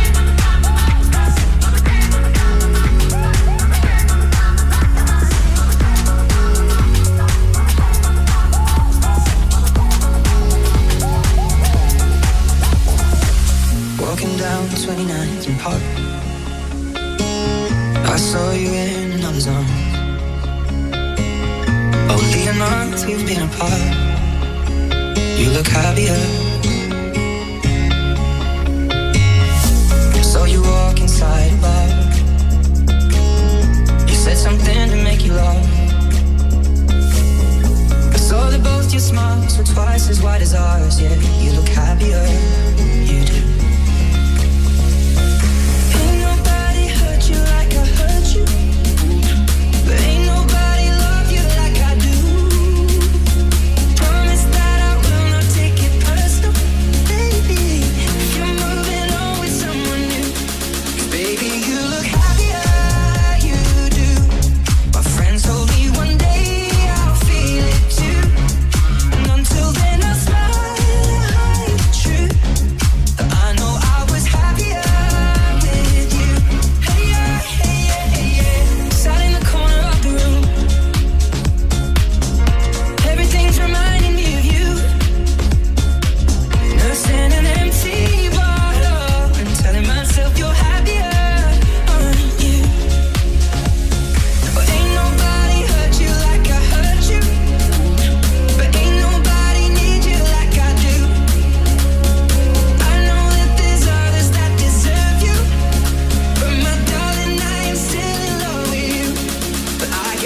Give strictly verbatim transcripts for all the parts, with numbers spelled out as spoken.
Walking down twenty-ninth and Park, I saw you in another zone. Only a month we've been apart. You look happier. Saw you walk inside a bar. You said something to make you laugh. I saw that both your smiles were twice as wide as ours. Yeah, you look happier. You do. Ain't nobody hurt you like I hurt you. But ain't nobody love you like I do. Promise that I will not take it personal, baby. If you're moving on with someone new, 'cause baby, you look happier, you do. My friends told me one day I'll feel it too, and until then I'll smile.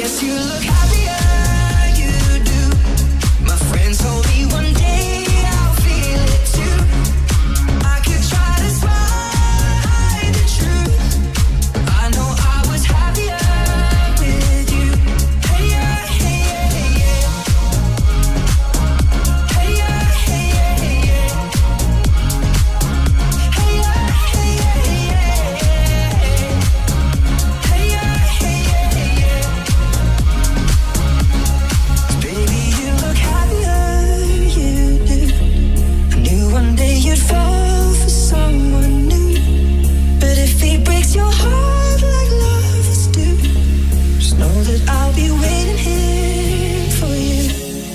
Yes, you look happier, you do. My friends told me one day I'll feel it too. I could try to hide the truth. I know I was happier with you. Hey yeah, hey yeah, hey yeah. Hey yeah, hey yeah, hey yeah. Hey yeah, hey yeah, hey yeah. Hey yeah, hey yeah, hey yeah. Baby, you look happier, you do. I knew one day you'd fall for someone new. But if he breaks your heart like lovers do, just know that I'll be waiting here for you.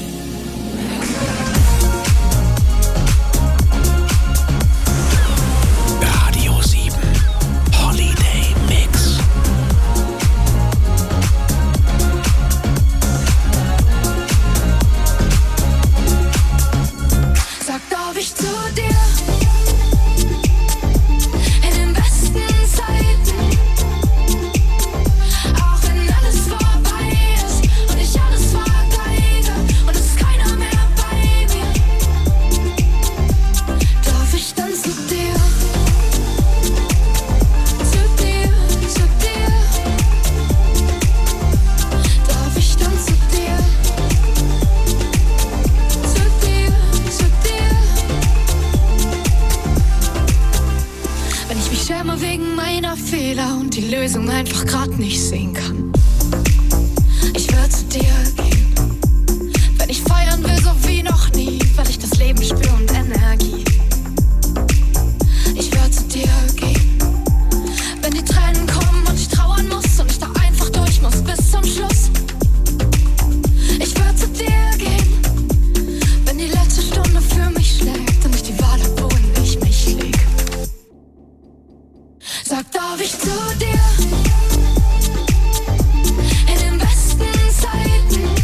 Radio sieben Holiday Mix. Sag, darf ich zu dir in den besten Zeiten, auch wenn alles vorbei ist und ich alles vergeige und es ist keiner mehr bei mir. Darf ich dann zu dir, zu dir, zu dir? Darf ich dann zu dir, zu dir, zu dir? Wenn ich mich schäme wegen meiner Fehler und die Lösung einfach grad nicht sehen kann. Ich würde zu dir gehen, wenn ich feiern will, so wie noch nie, weil ich das Leben spür und Energie. Ich würde zu dir gehen, wenn die Tränen kommen und ich trauern muss und ich da einfach durch muss bis zum Schluss. Ich würde zu dir gehen, wenn die letzte Stunde für mich schlägt und ich die Wahl hab, wohin ich mich leg. Sag, darf ich zu dir in den besten Zeiten,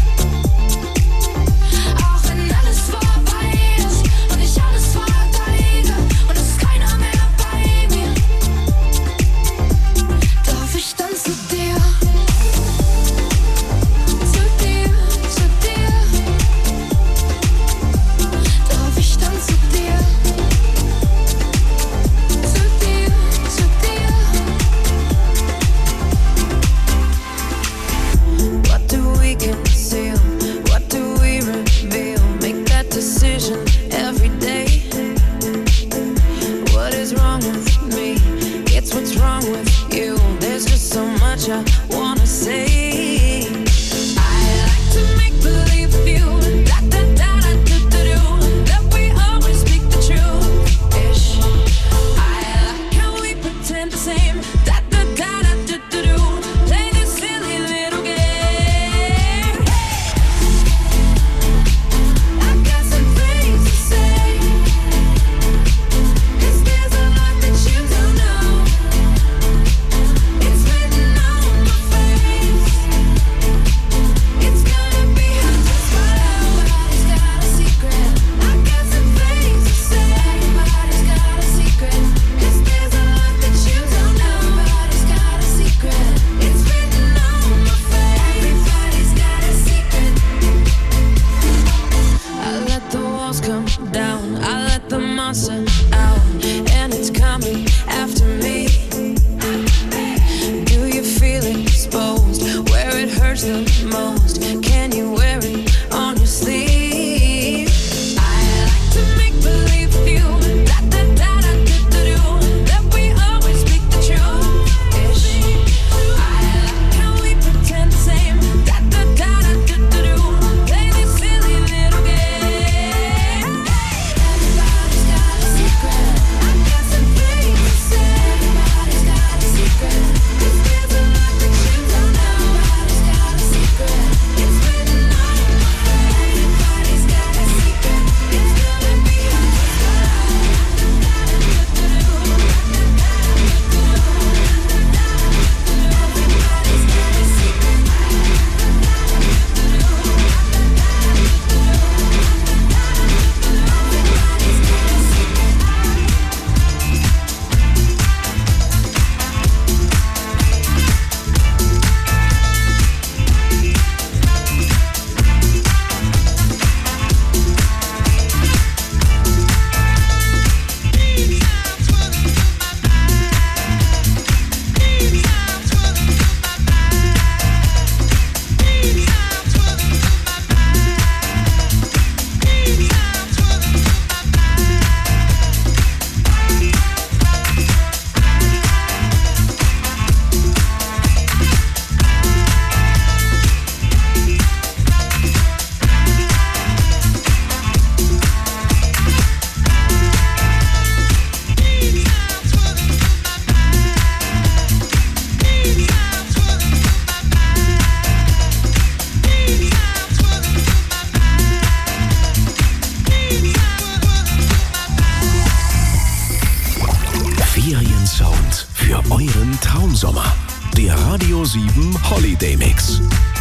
sieben Holiday Mix.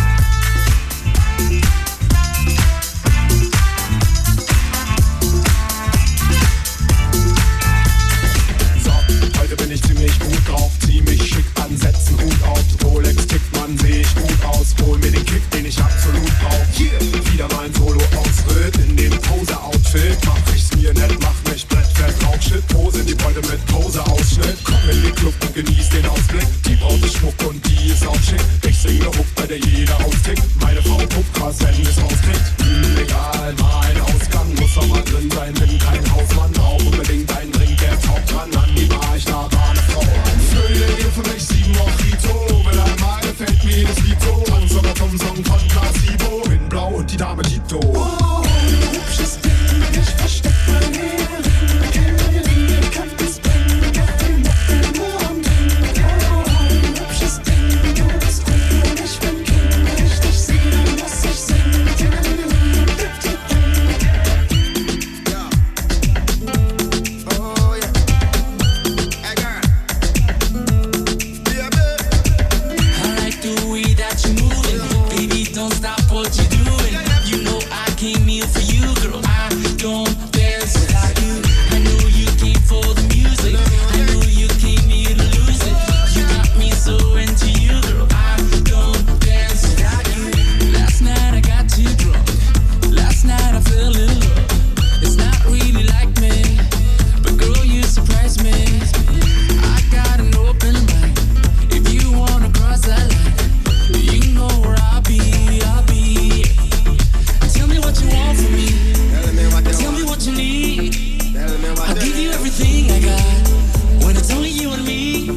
So, heute bin ich ziemlich gut drauf, zieh mich schick an, setz einen Hut auf. Rolex tickt, man, seh ich gut aus, hol mir den Kick, den ich absolut brauch. Hier, wieder mein Solo-Ausritt in dem Pose-Outfit. Mach ich's mir nett, mach mich brettfett drauf, shit, Pose die Beute mit Pose-Ausschnitt. Komm in den Club und genieß den Ausblick, die braucht ich Schmuck und die ist auch schick. Ich singe Hook, bei der jeder austickt, meine Frau puppt krass, wenn es rauskriegt. Hm, egal, mein Ausgang muss doch mal drin sein, bin kein Hausmann, brauch unbedingt einen Drink, der taucht dran an die Bar, ich nah war eine Frau an. Fülle dir für mich sieben Mojito, mit einmal gefällt mir jedes Lied so. Tanz sogar zum Song von Placebo, bin blau und die Dame Tito. Oh, hübsches Ding, ich versteck mein Leben, kenne die, kann das bringen, kann den Nacken nur am Ding. Oh, hübsches Ding, du bist gut und ich bin King, richtig singen, was ich sing. Oh yeah. Hey girl. Yeah, babe. I like the way that you're moving. Baby, don't stop what you're doing. You know I came here for you, girl. I don't dance without you. I know you came for the music. I know you came here to lose it. You got me so into you, girl. I don't dance without you. Last night I got too drunk. Last night I fell in love. It's not really like me, but girl, you surprised me. I got an open mind. If you wanna cross that line, you know where I'll be, I'll be. Tell me what you want from me. Tell me what you need. I'll give you everything I got. When it's only you and me.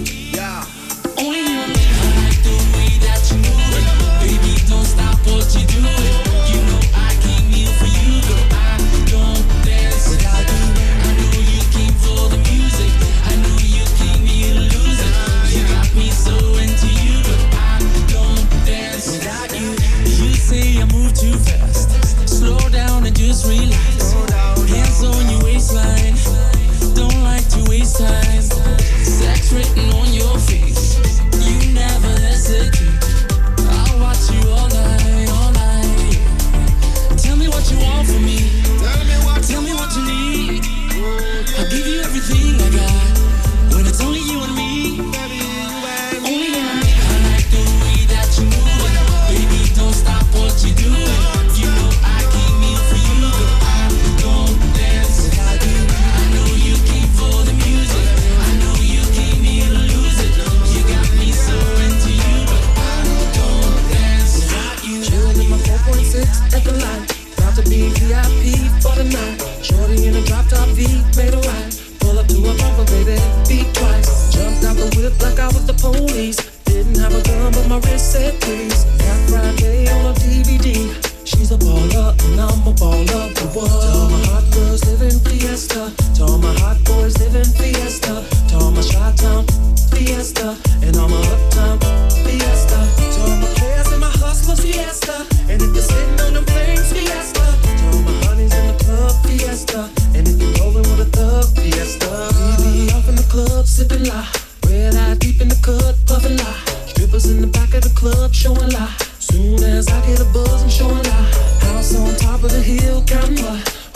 Only you and me. I like the way that you move it. Baby, don't stop what you're doing. You know I came here for you, girl. I don't dance without you. I know you came for the music. I know you came here to lose it. You got me so into you, but I don't dance without you. You say I move too fast. Slow down and just relax. Hands on your waistline. Don't like to waste time. Sex written on your face. You never hesitate. I'll watch you all night, all night. Tell me what you want from me. Tell me what you need. I'll give you everything I got. When it's only you and me. Only you and me. I like the way that you move it. Baby, don't stop what you're doing. You know I came here for you, girl. I don't dance without you. I know you came for the music. I know you came here to lose it. You got me so into you, but I don't dance without you. Chillin' in my four point six at the line. About to be V I P for the night. Shorty in a drop top V, made a ride. Pull up to a bumper, baby, beat twice. Jumped out the whip like I was the police. Didn't have a gun, but my wrist said please. Got Friday on a D V D. She's a baller and I'm a baller. The world. To all my hot girls living fiesta. To all my hot boys living fiesta. To all my Chi-Town fiesta. And all my uptown fiesta. To all my players and my hustlers fiesta. And if you're sitting on them flames fiesta. To all my honeys in the club fiesta. And if you're rolling with a thug fiesta. We be off in the club sipping la. Red eye deep in the cut puffin' la. Strippers in the back of the club showing la. Soon as I get a buzz, I'm showing la. House on top of the hill, counting what?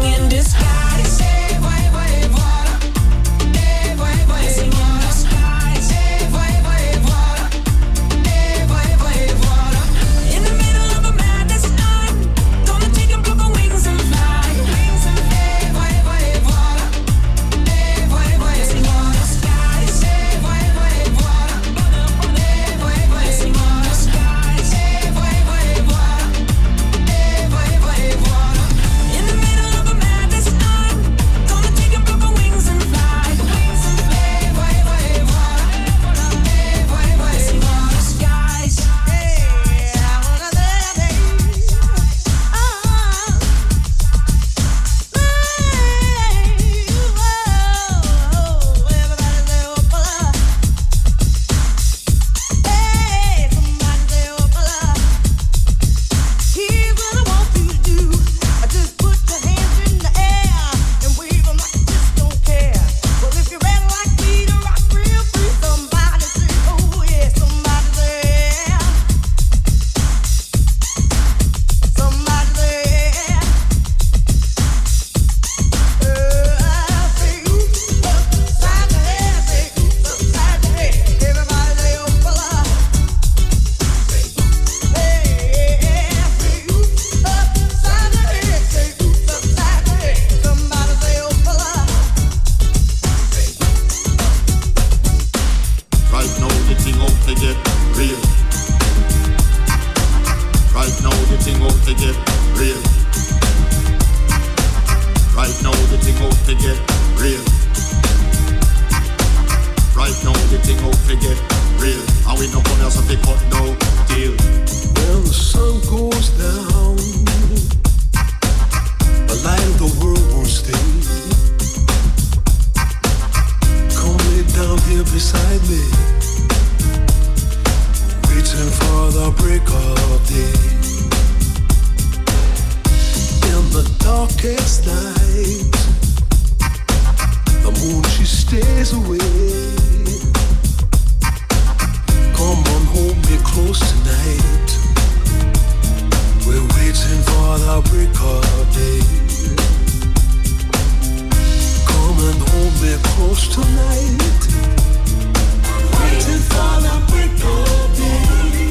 blessing in disguise. Eh, voy, voy, voilà. Eh, voy, voy, voilà. Eh, voy, voy, voilà. Eh, voy, voy, voilà. In the middle of a madness, I'm gonna take and pluck my wings and fly. Wings and fly. Eh, voy, voy, voilà. Eh, voy, voy, voilà. Skies. Eh, voy, voy, voilà. Eh, voy, voy, voilà. Skies. Eh, voy, voy, voilà. Eh, voy, voy, voilà. In the middle of a madness, I'm gonna take and pluck my wings and fly. Wings and fly. Eh, voy, voy, voilà. Eh, voy, voy, voilà. Skies. Hey, I wanna let it. Right now the thing out to get real. Right now the thing out to get real. Right now the thing out to get real. Right now the thing out to get real. And we no come here so they cut no deal. When the sun goes down, the light of the world won't stay. Come lay down here beside me, waiting for the break of day. In the darkest night, the moon she stays away. Come on, hold me close tonight. We're waiting for the break of day. Come and hold me close tonight. Waiting for the break of day.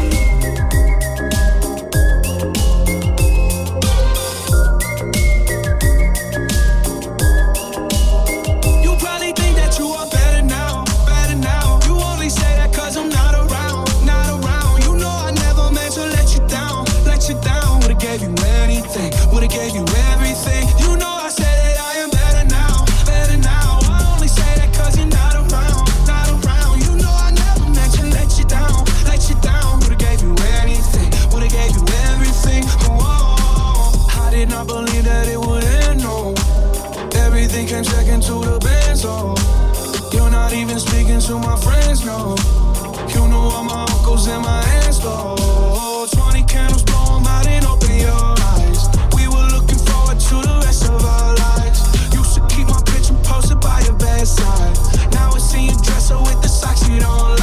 You probably think that you are better now, better now. You only say that cause I'm not around, not around. You know I never meant to let you down, let you down. Would've gave you anything, would've gave you everything. You know I said that I am better now, better now. I only say that cause you're not around, not around. You know I never meant to let you down, let you down. Would've gave you anything, would've gave you everything. Whoa, I did not believe that it would end, no. Everything came second to the best, oh. You're not even speaking to my friends, no. You know all my uncles and my aunts, though. Twenty candles, blow 'em out and open your eyes. We were looking forward to the rest of our lives. Used to keep my picture posted by your bedside. Now I see you dress her with the socks you don't